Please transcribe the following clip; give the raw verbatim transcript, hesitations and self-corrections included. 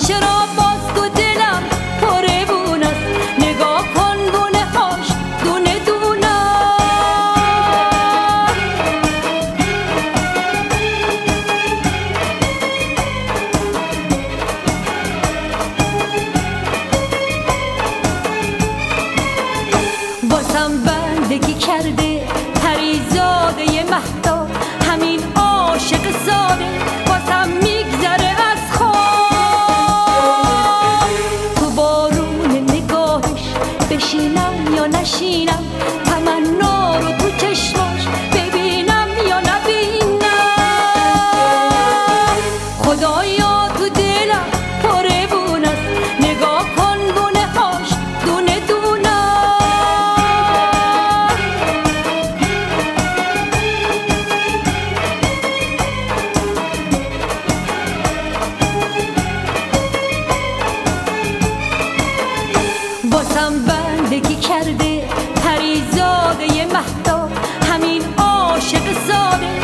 چرا باز تو دلم پره بون است، نگاه کن بونه هاش دونه دونه. واسم بندگی کرده پریزاده مهتاب، همین عاشق ساده واسم میگذره از خواب. تو بارون نگاهش بشینم یا نشینم، تمنا رو تو چشماش ببینم یا نبینم. خدایا تو دلم پره بون است، نگاه کن بونه هاش دونه دونه. واسم بندگی کرده پریزاده مهتاب، همین عاشق ساده